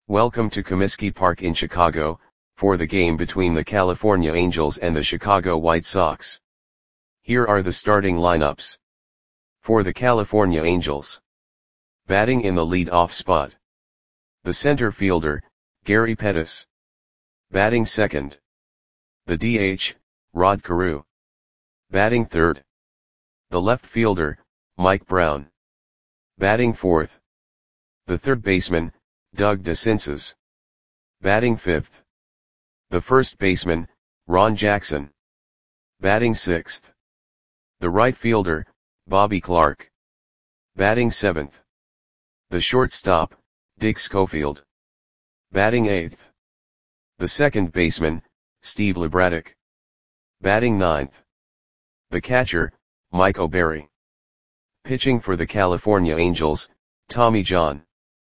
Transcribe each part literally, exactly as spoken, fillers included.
Welcome to Comiskey Park in Chicago, for the game between the California Angels and the Chicago White Sox. Here are the starting lineups. For the California Angels. Batting in the lead-off spot. The center fielder, Gary Pettis. Batting second. The D H, Rod Carew. Batting third. The left fielder, Mike Brown. Batting fourth. The third baseman, Doug DeCinces. Batting fifth. The first baseman, Ron Jackson. Batting sixth. The right fielder, Bobby Clarke. Batting seventh. The shortstop, Dick Schofield. Batting eighth. The second baseman, Steve LeBraddock. Batting ninth. The catcher, Mike O'Berry. Pitching for the California Angels, Tommy John.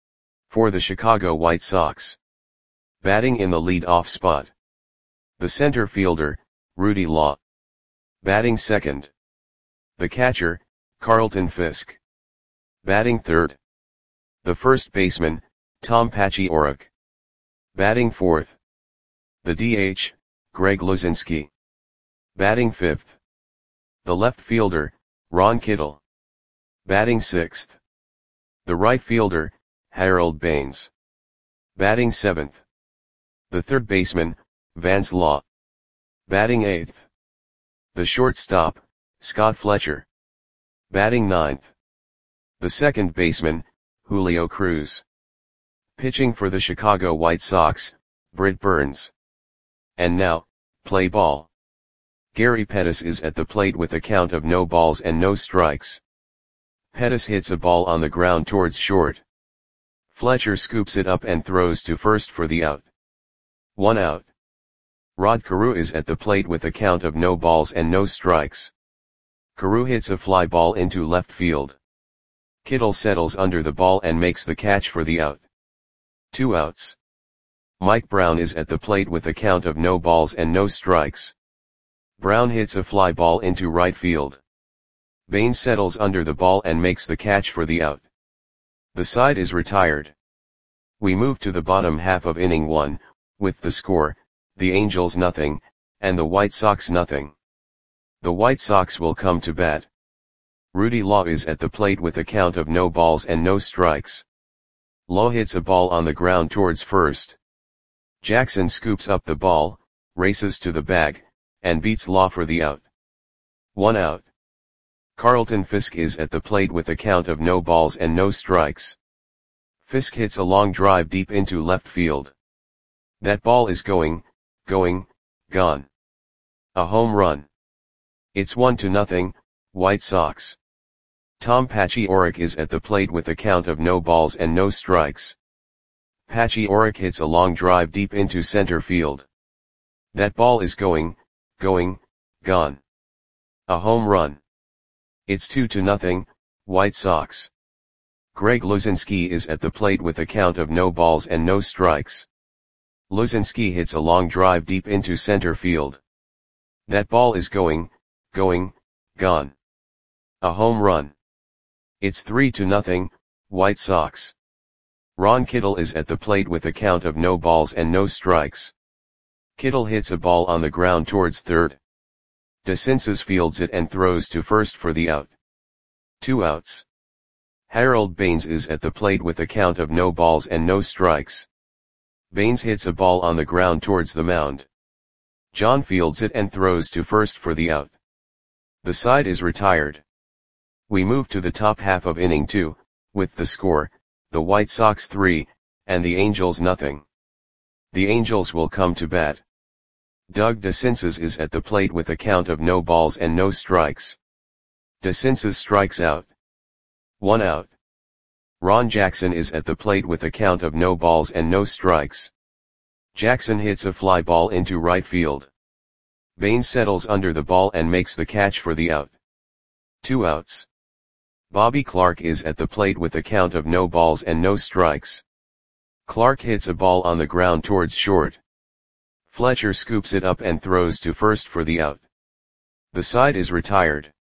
For the Chicago White Sox. Batting in the lead-off spot. The center fielder, Rudy Law. Batting second. The catcher, Carlton Fisk. Batting third. The first baseman, Tom Paciorek. Batting fourth. The D H, Greg Luzinski. Batting fifth. The left fielder, Ron Kittle. Batting sixth. The right fielder, Harold Baines. Batting seventh. The third baseman, Vance Law. Batting eighth. The shortstop, Scott Fletcher. Batting ninth. The second baseman, Julio Cruz. Pitching for the Chicago White Sox, Britt Burns. And now, play ball. Gary Pettis is at the plate with a count of no balls and no strikes. Pettis hits a ball on the ground towards short. Fletcher scoops it up and throws to first for the out. One out. Rod Carew is at the plate with a count of no balls and no strikes. Carew hits a fly ball into left field. Kittle settles under the ball and makes the catch for the out. Two outs. Mike Brown is at the plate with a count of no balls and no strikes. Brown hits a fly ball into right field. Baines settles under the ball and makes the catch for the out. The side is retired. We move to the bottom half of inning one, with the score, the Angels nothing, and the White Sox nothing. The White Sox will come to bat. Rudy Law is at the plate with a count of no balls and no strikes. Law hits a ball on the ground towards first. Jackson scoops up the ball, races to the bag, and beats Law for the out. One out. Carlton Fisk is at the plate with a count of no balls and no strikes. Fisk hits a long drive deep into left field. That ball is going, going, gone. A home run. It's one to nothing, White Sox. Tom Paciorek is at the plate with a count of no balls and no strikes. Paciorek hits a long drive deep into center field. That ball is going, going, gone. A home run. It's two to nothing, White Sox. Greg Luzinski is at the plate with a count of no balls and no strikes. Luzinski hits a long drive deep into center field. That ball is going, going, gone. A home run. It's three to nothing, White Sox. Ron Kittle is at the plate with a count of no balls and no strikes. Kittle hits a ball on the ground towards third. DeCinces fields it and throws to first for the out. Two outs. Harold Baines is at the plate with a count of no balls and no strikes. Baines hits a ball on the ground towards the mound. John fields it and throws to first for the out. The side is retired. We move to the top half of inning two, with the score, the White Sox three, and the Angels nothing. The Angels will come to bat. Doug DeCinces is at the plate with a count of no balls and no strikes. DeCinces strikes out. One out. Ron Jackson is at the plate with a count of no balls and no strikes. Jackson hits a fly ball into right field. Baines settles under the ball and makes the catch for the out. Two outs. Bobby Clarke is at the plate with a count of no balls and no strikes. Clarke hits a ball on the ground towards short. Fletcher scoops it up and throws to first for the out. The side is retired.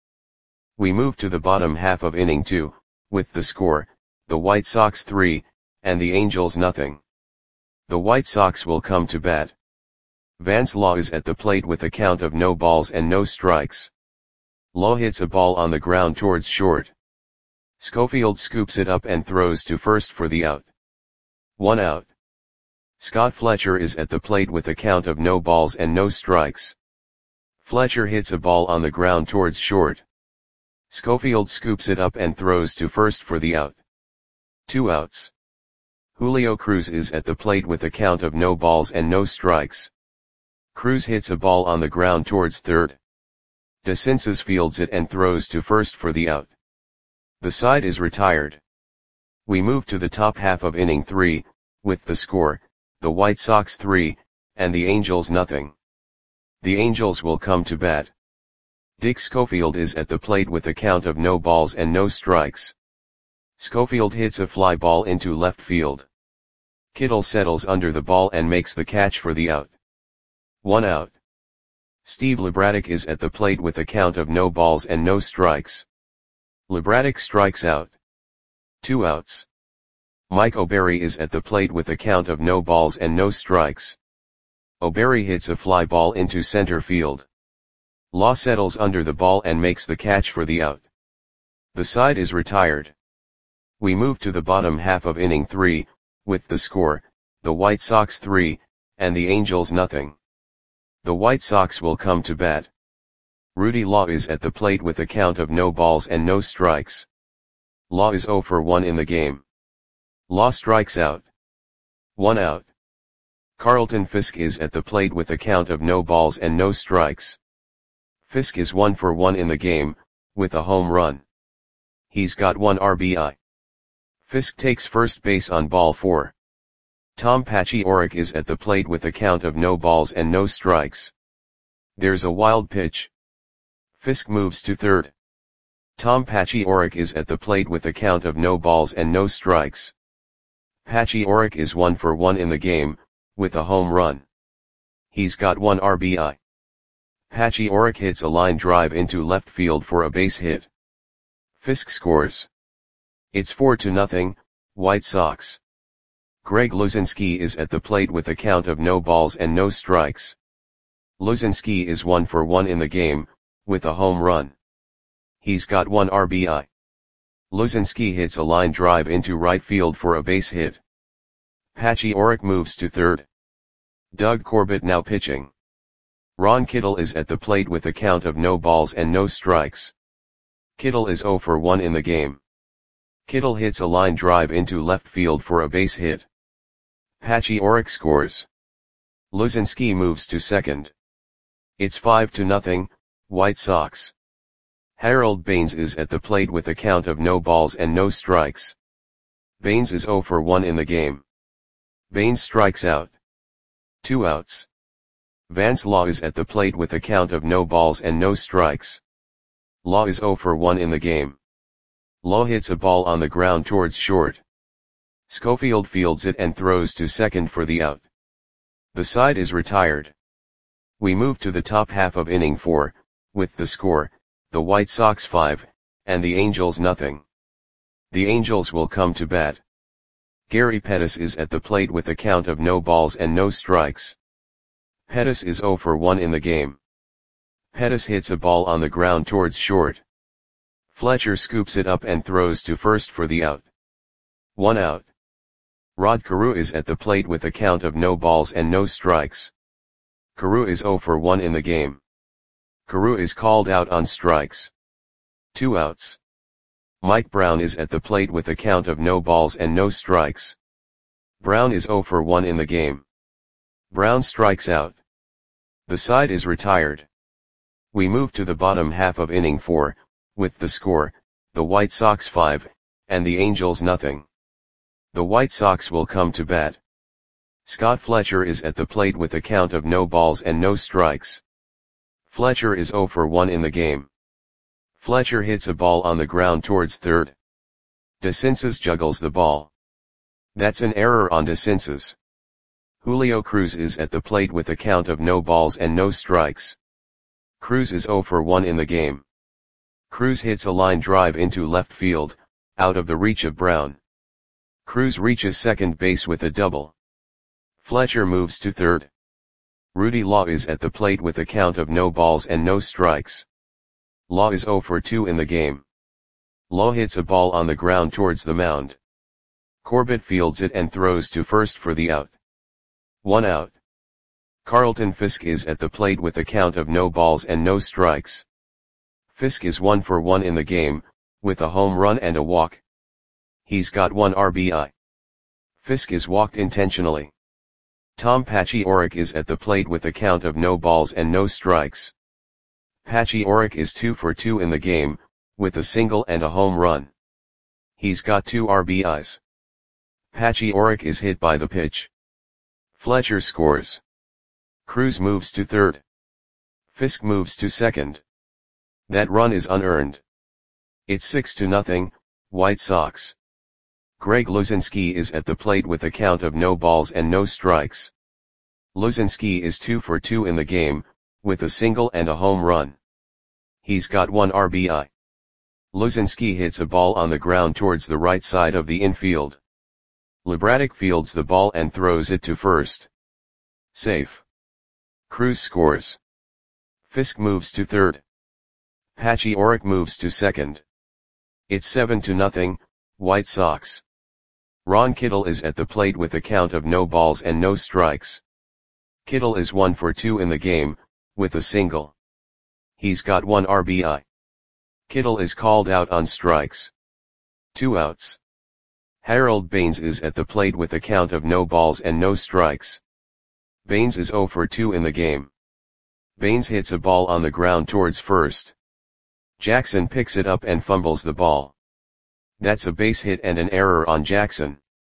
We move to the bottom half of inning two, with the score, the White Sox three, and the Angels nothing. The White Sox will come to bat. Vance Law is at the plate with a count of no balls and no strikes. Law hits a ball on the ground towards short. Schofield scoops it up and throws to first for the out. One out. Scott Fletcher is at the plate with a count of no balls and no strikes. Fletcher hits a ball on the ground towards short. Schofield scoops it up and throws to first for the out. Two outs. Julio Cruz is at the plate with a count of no balls and no strikes. Cruz hits a ball on the ground towards third. DeCinces fields it and throws to first for the out. The side is retired. We move to the top half of inning three, with the score, the White Sox three, and the Angels nothing. The Angels will come to bat. Dick Schofield is at the plate with a count of no balls and no strikes. Schofield hits a fly ball into left field. Kittle settles under the ball and makes the catch for the out. One out. Steve LeBraddock is at the plate with a count of no balls and no strikes. LeBraddock strikes out. Two outs. Mike O'Berry is at the plate with a count of no balls and no strikes. O'Berry hits a fly ball into center field. Law settles under the ball and makes the catch for the out. The side is retired. We move to the bottom half of inning three, with the score, the White Sox three, and the Angels nothing. The White Sox will come to bat. Rudy Law is at the plate with a count of no balls and no strikes. Law is oh for one in the game. Law strikes out. One out. Carlton Fisk is at the plate with a count of no balls and no strikes. Fisk is one for one in the game, with a home run. He's got one R B I. Fisk takes first base on ball four. Tom Paciorek is at the plate with a count of no balls and no strikes. There's a wild pitch. Fisk moves to third. Tom Paciorek is at the plate with a count of no balls and no strikes. Paciorek is one for one in the game, with a home run. He's got one R B I. Paciorek hits a line drive into left field for a base hit. Fisk scores. It's four to nothing, White Sox. Greg Luzinski is at the plate with a count of no balls and no strikes. Luzinski is one for one in the game, with a home run. He's got one R B I. Luzinski hits a line drive into right field for a base hit. Paciorek moves to third. Doug Corbett now pitching. Ron Kittle is at the plate with a count of no balls and no strikes. Kittle is oh for one in the game. Kittle hits a line drive into left field for a base hit. Paciorek scores. Luzinski moves to second. It's five to nothing, White Sox. Harold Baines is at the plate with a count of no balls and no strikes. Baines is oh for one in the game. Baines strikes out. Two outs. Vance Law is at the plate with a count of no balls and no strikes. Law is oh for one in the game. Law hits a ball on the ground towards short. Schofield fields it and throws to second for the out. The side is retired. We move to the top half of inning four, with the score, the White Sox five, and the Angels nothing. The Angels will come to bat. Gary Pettis is at the plate with a count of no balls and no strikes. Pettis is oh for one in the game. Pettis hits a ball on the ground towards short. Fletcher scoops it up and throws to first for the out. One out. Rod Carew is at the plate with a count of no balls and no strikes. Carew is oh for one in the game. Carew is called out on strikes. Two outs. Mike Brown is at the plate with a count of no balls and no strikes. Brown is oh for one in the game. Brown strikes out. The side is retired. We move to the bottom half of inning four, with the score, the White Sox five, and the Angels nothing. The White Sox will come to bat. Scott Fletcher is at the plate with a count of no balls and no strikes. Fletcher is oh for one in the game. Fletcher hits a ball on the ground towards third. DeCinces juggles the ball. That's an error on DeCinces. Julio Cruz is at the plate with a count of no balls and no strikes. Cruz is oh for one in the game. Cruz hits a line drive into left field, out of the reach of Brown. Cruz reaches second base with a double. Fletcher moves to third. Rudy Law is at the plate with a count of no balls and no strikes. Law is zero for two in the game. Law hits a ball on the ground towards the mound. Corbett fields it and throws to first for the out. One out. Carlton Fisk is at the plate with a count of no balls and no strikes. Fisk is one for one in the game, with a home run and a walk. He's got one R B I. Fisk is walked intentionally. Tom Paciorek is at the plate with a count of no balls and no strikes. Paciorek is two for two in the game, with a single and a home run. He's got two R B Is. Paciorek is hit by the pitch. Fletcher scores. Cruz moves to third. Fisk moves to second. That run is unearned. It's six to nothing, White Sox. Greg Luzinski is at the plate with a count of no balls and no strikes. Luzinski is two for two in the game, with a single and a home run. He's got one R B I. Luzinski hits a ball on the ground towards the right side of the infield. LeBraddock fields the ball and throws it to first. Safe. Cruz scores. Fisk moves to third. Paciorek moves to second. It's seven to nothing, White Sox. Ron Kittle is at the plate with a count of no balls and no strikes. Kittle is one for two in the game, with a single. He's got one R B I. Kittle is called out on strikes. Two outs. Harold Baines is at the plate with a count of no balls and no strikes. Baines is zero for two in the game. Baines hits a ball on the ground towards first. Jackson picks it up and fumbles the ball. That's a base hit and an error on Jackson.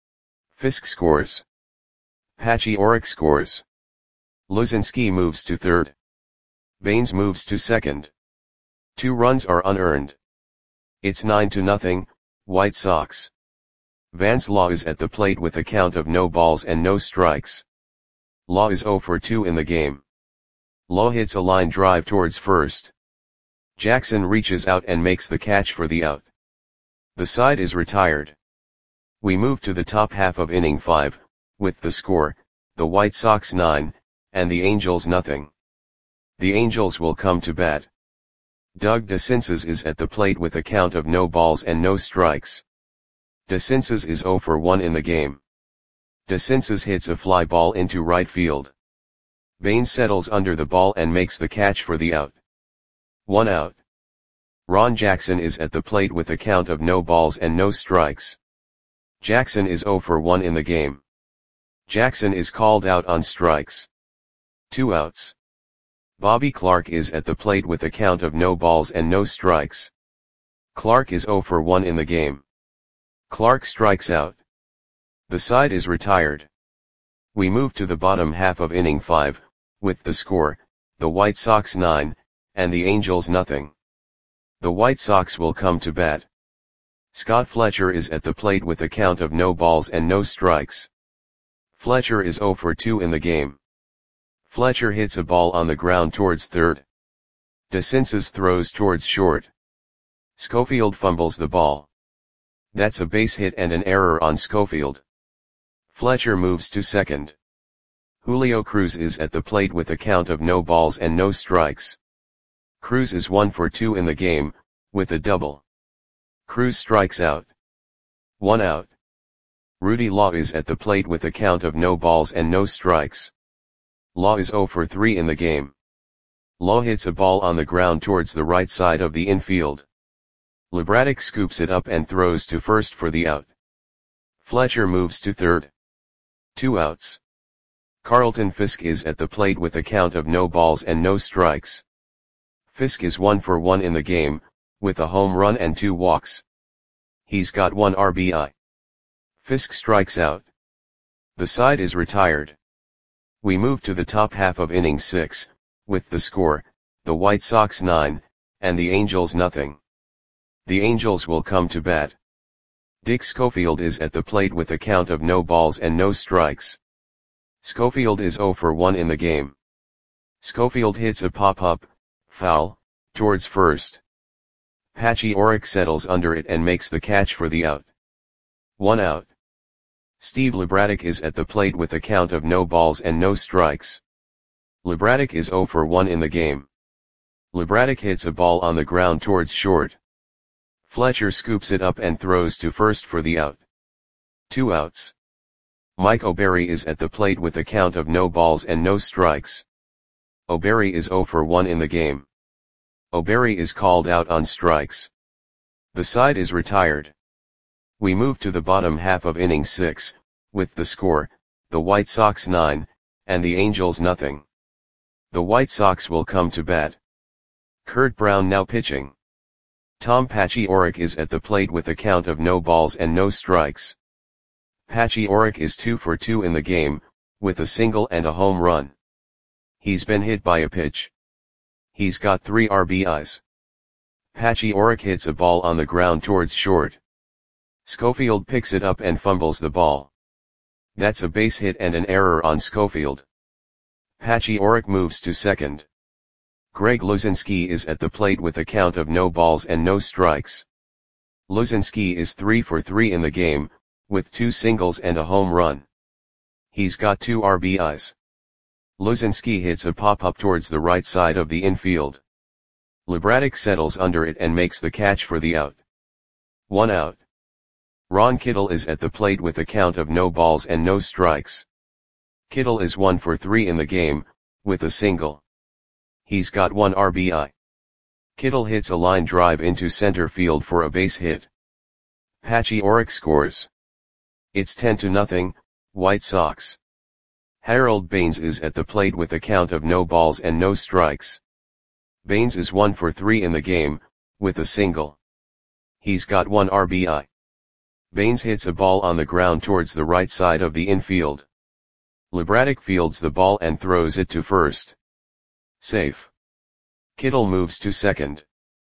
Fisk scores. Paciorek scores. Luzinski moves to third. Baines moves to second. Two runs are unearned. It's nine to nothing, White Sox. Vance Law is at the plate with a count of no balls and no strikes. Law is zero for two in the game. Law hits a line drive towards first. Jackson reaches out and makes the catch for the out. The side is retired. We move to the top half of inning five, with the score, the White Sox nine, and the Angels nothing. The Angels will come to bat. Doug DeCinces is at the plate with a count of no balls and no strikes. DeCinces is zero for one in the game. DeCinces hits a fly ball into right field. Baines settles under the ball and makes the catch for the out. One out. Ron Jackson is at the plate with a count of no balls and no strikes. Jackson is zero for one in the game. Jackson is called out on strikes. Two outs. Bobby Clark is at the plate with a count of no balls and no strikes. Clark is zero for one in the game. Clark strikes out. The side is retired. We move to the bottom half of inning five, with the score, the White Sox nine, and the Angels nothing. The White Sox will come to bat. Scott Fletcher is at the plate with a count of no balls and no strikes. Fletcher is zero for two in the game. Fletcher hits a ball on the ground towards third. DeCinces throws towards short. Schofield fumbles the ball. That's a base hit and an error on Schofield. Fletcher moves to second. Julio Cruz is at the plate with a count of no balls and no strikes. Cruz is one for two in the game, with a double. Cruz strikes out. One out. Rudy Law is at the plate with a count of no balls and no strikes. Law is zero for three in the game. Law hits a ball on the ground towards the right side of the infield. LeBraddock scoops it up and throws to first for the out. Fletcher moves to third. Two outs. Carlton Fisk is at the plate with a count of no balls and no strikes. Fisk is one for one in the game, with a home run and two walks. He's got one R B I. Fisk strikes out. The side is retired. We move to the top half of inning six, with the score, the White Sox nine, and the Angels nothing. The Angels will come to bat. Dick Schofield is at the plate with a count of no balls and no strikes. Schofield is zero for one in the game. Schofield hits a pop-up, foul, towards first. Paciorek settles under it and makes the catch for the out. One out. Steve Libradek is at the plate with a count of no balls and no strikes. Libradek is zero for one in the game. Libradek hits a ball on the ground towards short. Fletcher scoops it up and throws to first for the out. Two outs. Mike O'Berry is at the plate with a count of no balls and no strikes. O'Berry is zero for one in the game. O'Berry is called out on strikes. The side is retired. We move to the bottom half of inning six, with the score, the White Sox nine, and the Angels nothing. The White Sox will come to bat. Kurt Brown now pitching. Tom Paciorek is at the plate with a count of no balls and no strikes. Paciorek is two for two in the game, with a single and a home run. He's been hit by a pitch. He's got three R B Is. Paciorek hits a ball on the ground towards short. Schofield picks it up and fumbles the ball. That's a base hit and an error on Schofield. Paciorek moves to second. Greg Luzinski is at the plate with a count of no balls and no strikes. Luzinski is three for three in the game, with two singles and a home run. He's got two R B Is. Luzinski hits a pop-up towards the right side of the infield. Libradek settles under it and makes the catch for the out. One out. Ron Kittle is at the plate with a count of no balls and no strikes. Kittle is one for three in the game, with a single. He's got one R B I. Kittle hits a line drive into center field for a base hit. Paciorek scores. It's ten to nothing, White Sox. Harold Baines is at the plate with a count of no balls and no strikes. Baines is one for three in the game, with a single. He's got one R B I. Baines hits a ball on the ground towards the right side of the infield. Libradek fields the ball and throws it to first. Safe. Kittle moves to second.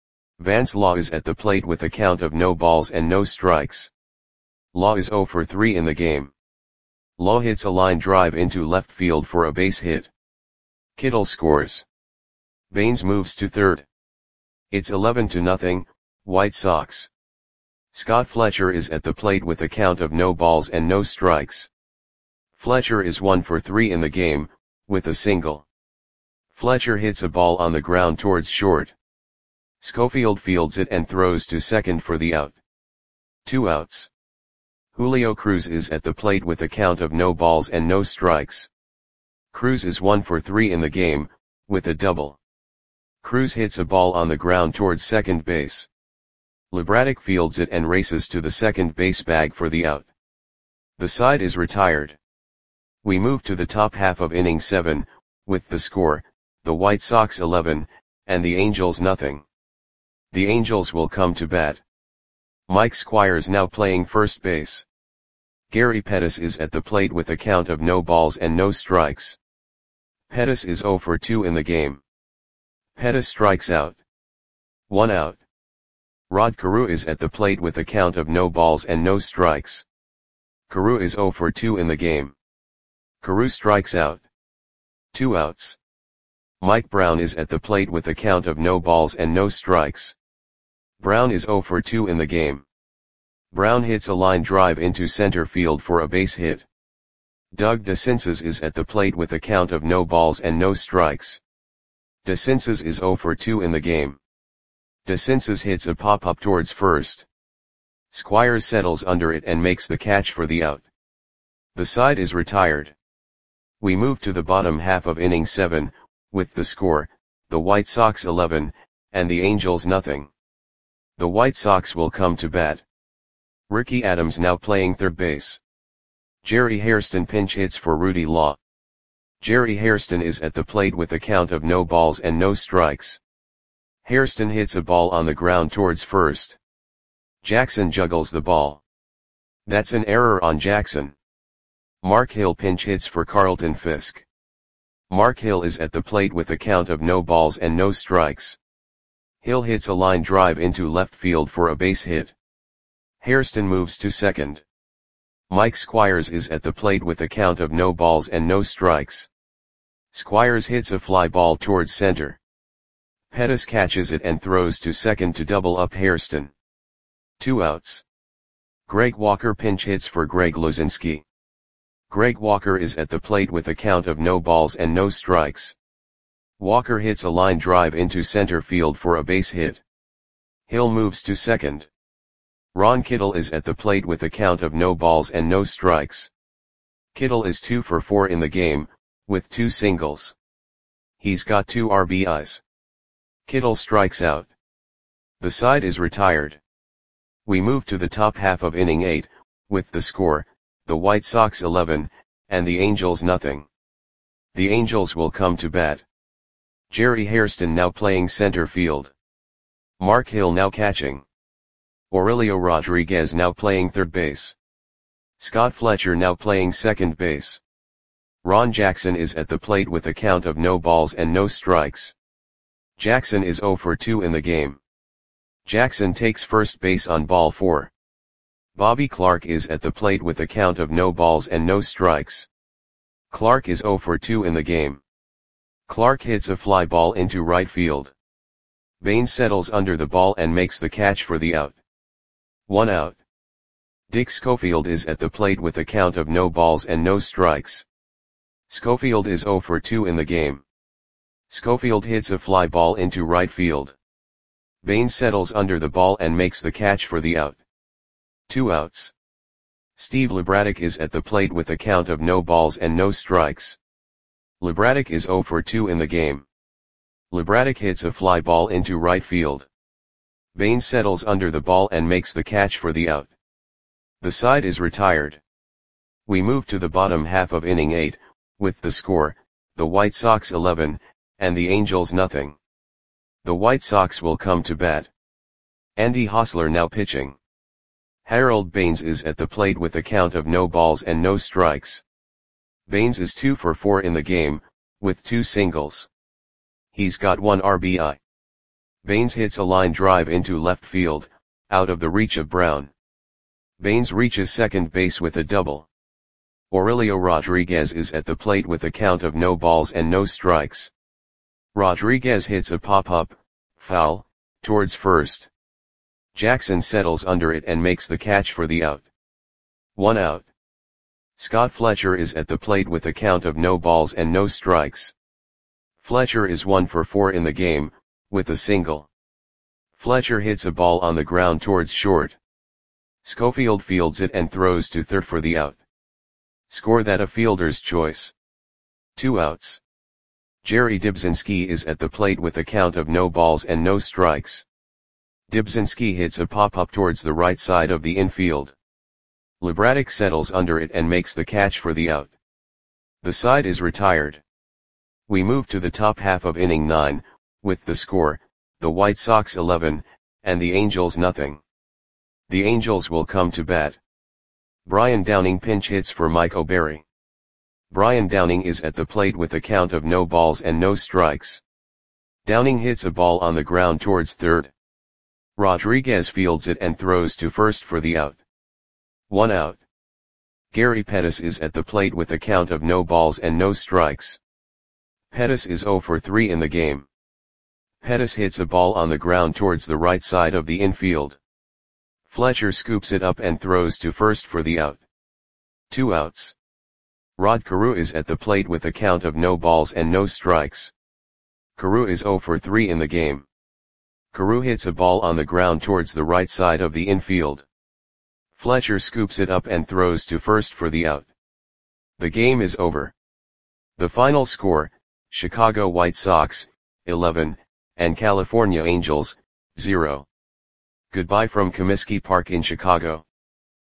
Vance Law is at the plate with a count of no balls and no strikes. Law is zero for three in the game. Law hits a line drive into left field for a base hit. Kittle scores. Baines moves to third. It's eleven to nothing, White Sox. Scott Fletcher is at the plate with a count of no balls and no strikes. Fletcher is one for three in the game, with a single. Fletcher hits a ball on the ground towards short. Schofield fields it and throws to second for the out. Two outs. Julio Cruz is at the plate with a count of no balls and no strikes. Cruz is one for three in the game, with a double. Cruz hits a ball on the ground towards second base. Libradek fields it and races to the second base bag for the out. The side is retired. We move to the top half of inning seven, with the score, the White Sox eleven, and the Angels nothing. The Angels will come to bat. Mike Squires now playing first base. Gary Pettis is at the plate with a count of no balls and no strikes. Pettis is zero for two in the game. Pettis strikes out. One out. Rod Carew is at the plate with a count of no balls and no strikes. Carew is zero for two in the game. Carew strikes out. Two outs. Mike Brown is at the plate with a count of no balls and no strikes. Brown is zero for two in the game. Brown hits a line drive into center field for a base hit. Doug DeCinces is at the plate with a count of no balls and no strikes. DeCinces is zero for two in the game. DeCinces hits a pop-up towards first. Squires settles under it and makes the catch for the out. The side is retired. We move to the bottom half of inning seven, with the score, the White Sox eleven, and the Angels nothing. The White Sox will come to bat. Ricky Adams now playing third base. Jerry Hairston pinch hits for Rudy Law. Jerry Hairston is at the plate with a count of no balls and no strikes. Hairston hits a ball on the ground towards first. Jackson juggles the ball. That's an error on Jackson. Mark Hill pinch hits for Carlton Fisk. Mark Hill is at the plate with a count of no balls and no strikes. Hill hits a line drive into left field for a base hit. Hairston moves to second. Mike Squires is at the plate with a count of no balls and no strikes. Squires hits a fly ball towards center. Pettis catches it and throws to second to double up Hairston. Two outs. Greg Walker pinch hits for Greg Luzinski. Greg Walker is at the plate with a count of no balls and no strikes. Walker hits a line drive into center field for a base hit. Hill moves to second. Ron Kittle is at the plate with a count of no balls and no strikes. Kittle is two for four in the game, with two singles. He's got two R B Is. Kittle strikes out. The side is retired. We move to the top half of inning eight, with the score, the White Sox eleven, and the Angels nothing. The Angels will come to bat. Jerry Hairston now playing center field. Mark Hill now catching. Aurelio Rodriguez now playing third base. Scott Fletcher now playing second base. Ron Jackson is at the plate with a count of no balls and no strikes. Jackson is zero for two in the game. Jackson takes first base on ball four. Bobby Clark is at the plate with a count of no balls and no strikes. Clark is zero for two in the game. Clark hits a fly ball into right field. Baines settles under the ball and makes the catch for the out. One out. Dick Schofield is at the plate with a count of no balls and no strikes. Schofield is zero for two in the game. Schofield hits a fly ball into right field. Baines settles under the ball and makes the catch for the out. Two outs. Steve LeBraddock is at the plate with a count of no balls and no strikes. LeBraddock is zero for two in the game. LeBraddock hits a fly ball into right field. Baines settles under the ball and makes the catch for the out. The side is retired. We move to the bottom half of inning eight, with the score, the White Sox eleven, and the Angels nothing. The White Sox will come to bat. Andy Hosler now pitching. Harold Baines is at the plate with a count of no balls and no strikes. Baines is two for four in the game, with two singles. He's got one R B I. Baines hits a line drive into left field, out of the reach of Brown. Baines reaches second base with a double. Aurelio Rodriguez is at the plate with a count of no balls and no strikes. Rodriguez hits a pop-up, foul, towards first. Jackson settles under it and makes the catch for the out. One out. Scott Fletcher is at the plate with a count of no balls and no strikes. Fletcher is one for four in the game, with a single. Fletcher hits a ball on the ground towards short. Schofield fields it and throws to third for the out. Score that a fielder's choice. Two outs. Jerry Dibzinski is at the plate with a count of no balls and no strikes. Dibzinski hits a pop-up towards the right side of the infield. LeBraddock settles under it and makes the catch for the out. The side is retired. We move to the top half of inning nine, with the score, the White Sox eleven, and the Angels nothing. The Angels will come to bat. Brian Downing pinch hits for Mike O'Berry. Brian Downing is at the plate with a count of no balls and no strikes. Downing hits a ball on the ground towards third. Rodriguez fields it and throws to first for the out. One out. Gary Pettis is at the plate with a count of no balls and no strikes. Pettis is zero for three in the game. Pettis hits a ball on the ground towards the right side of the infield. Fletcher scoops it up and throws to first for the out. Two outs. Rod Carew is at the plate with a count of no balls and no strikes. Carew is zero for three in the game. Carew hits a ball on the ground towards the right side of the infield. Fletcher scoops it up and throws to first for the out. The game is over. The final score, Chicago White Sox, eleven, and California Angels, zero. Goodbye from Comiskey Park in Chicago.